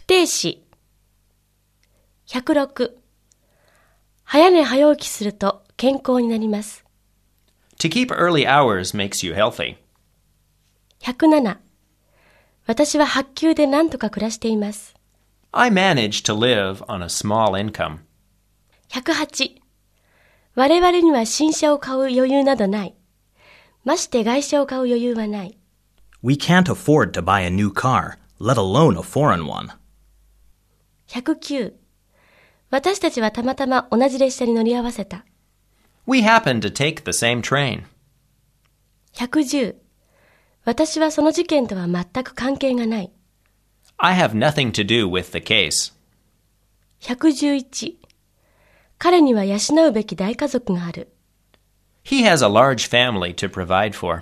定詞。106、早寝早起きすると健康になります。 To keep early hours makes you healthy. 107、私は8給で何とか暮らしています。 I manage to live on a small income. 108、我々には新車を買う余裕などない。まして外車を買う余裕はない。 We can't afford to buy a new car, let alone a foreign one. 109、私たちはたまたま同じ列車に乗り合わせた。 We happen to take the same train. 110、私はその事件とは全く関係がない。 I have nothing to do with the case. 111、彼には養うべき大家族がある。 He has a large family to provide for.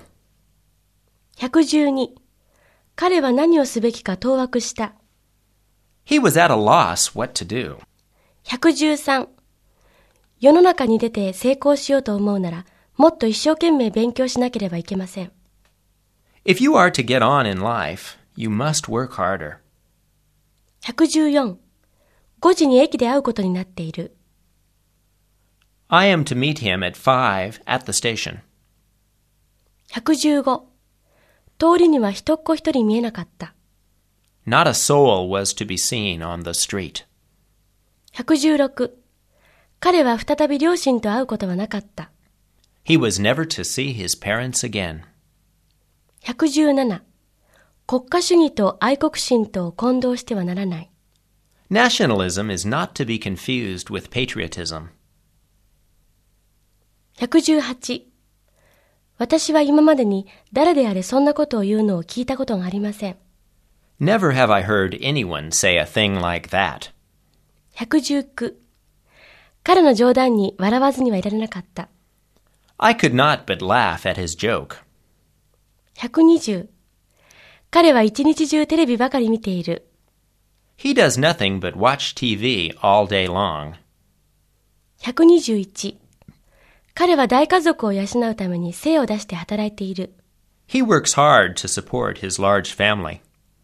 112、彼は何をすべきか当惑した。 He was at a loss what to do. 113、世の中に出て成功しようと思うなら、もっと一生懸命勉強しなければいけません。 If you are to get on in life, you must work harder. 114、5時に駅で会うことになっている。 I am to meet him at 5 at the station. 115、通りには人っ子一人見えなかった。 Not a soul was to be seen on the street. 116、彼は再び両親と会うことはなかった。 He was never to see his parents again. 117、国家主義と愛国心とを混同してはならない。 Nationalism is not to be confused with patriotism. 118、私は今までに誰であれそんなことを言うのを聞いたことがありません。 Never have I heard anyone say a thing like that. 119、彼の冗談に笑わずにはいられなかった。 I could not but laugh at his joke. 120、彼は一日中テレビばかり見ている。 He does nothing but watch TV all day long. 121、彼は大家族を養うために精を出して働いている。 He works hard to support his large family.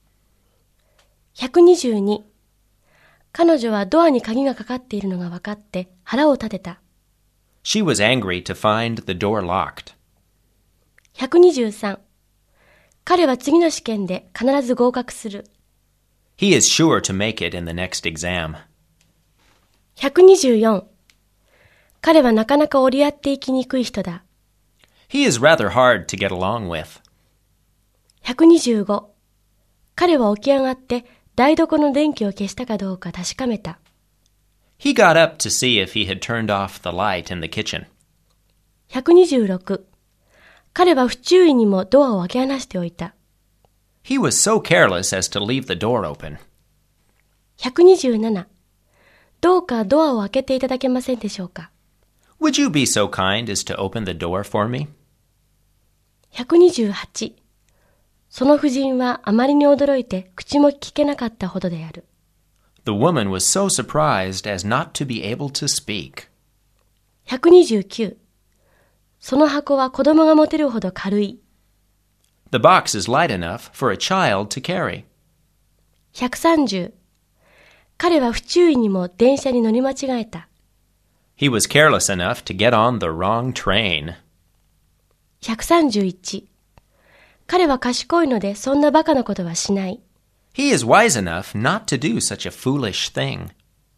122、彼女はドアに鍵がかかっているのが分かって腹を立てた。 She was angry to find the door locked. 123、彼は次の試験で必ず合格する。 He is sure to make it in the next exam. 124、彼はなかなか折り合っていきにくい人だ。 He is rather hard to get along with. 125、彼は起き上がって台所の電気を消したかどうか確かめた。 He got up to see if he had turned off the light in the kitchen. 126、彼は不注意にもドアを開け放しておいた。 He was so careless as to leave the door open. 127、どうかドアを開けていただけませんでしょうか。 Would you be so kind as to open the door for me? 128、その婦人はあまりに驚いて口も聞けなかったほどである。 The woman was so surprised as not to be able to speak. 129、その箱は子供が持てるほど軽い。 The box is light enough for a child to carry. 130、彼は不注意にも電車に乗り間違えた。 He was careless enough to get on the wrong train. 131、彼は賢いのでそんなバカなことはしない。 He is wise enough not to do such a foolish thing.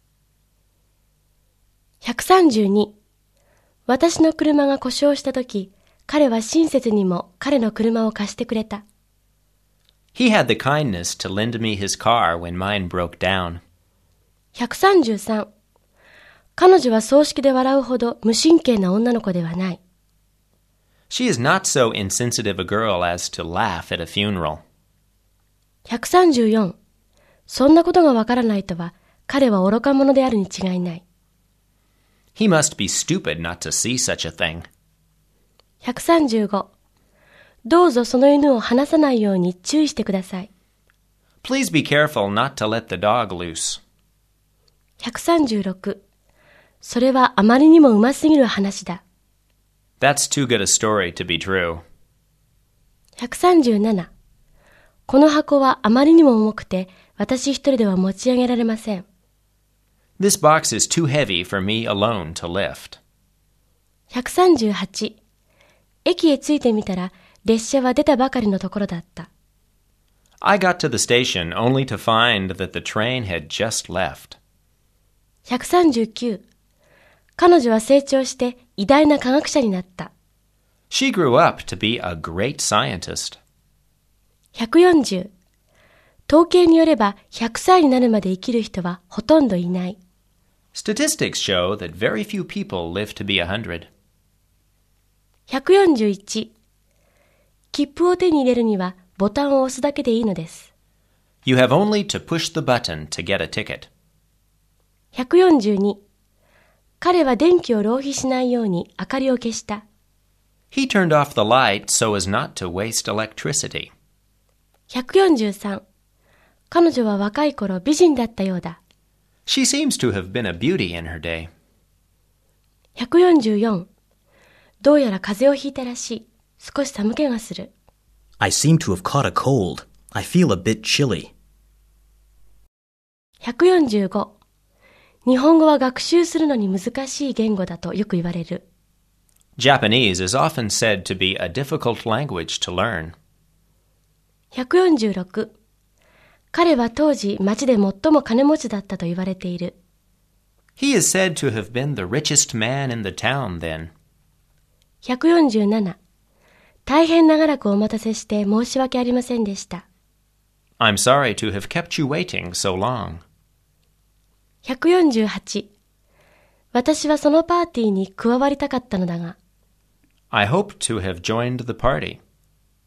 132、私の車が故障したとき、彼は親切にも彼の車を貸してくれた。 He had the kindness to lend me his car when mine broke down. 133、彼女は葬式で笑うほど無神経な女の子ではない。 She is not so insensitive a girl as to laugh at a funeral. 134、そんなことがわからないとは、彼は愚か者であるに違いない。 He must be stupid not to see such a thing. 135、どうぞその犬を離さないように注意してください。 Please be careful not to let the dog loose. 136、それはあまりにもうますぎる話だ。 That's too good a story to be true. 137、この箱はあまりにも重くて私一人では持ち上げられません。 This box is too heavy for me alone to lift. 138、駅へ着いてみたら列車は出たばかりのところだった。 I got to the station only to find that the train had just left. 139、彼女は成長して偉大な科学者になった。 She grew up to be a great scientist. 140、統計によれば100歳になるまで生きる人はほとんどいない。 Statistics show that very few people live to be 100. 141、切符を手に入れるにはボタンを押すだけでいいのです。 You have only to push the button to get a ticket. 142、彼は電気を浪費しないように明かりを消した。 He turned off the light so as not to waste electricity. 143、彼女は若い頃美人だったようだ。 She seems to have been a beauty in her day. 144、どうやら風邪をひいたらしい。少し寒気がする。 I seem to have caught a cold. I feel a bit chilly. 145、日本語は学習するのに難しい言語だとよく言われる。 Japanese is often said to be a difficult language to learn. 146、彼は当時町で最も金持ちだったと言われている。 He is said to have been the richest man in the town then. 147、大変長らくお待たせして申し訳ありませんでした。 I'm sorry to have kept you waiting so long. 148、私はそのパーティーに加わりたかったのだが。 I hoped to have joined the party,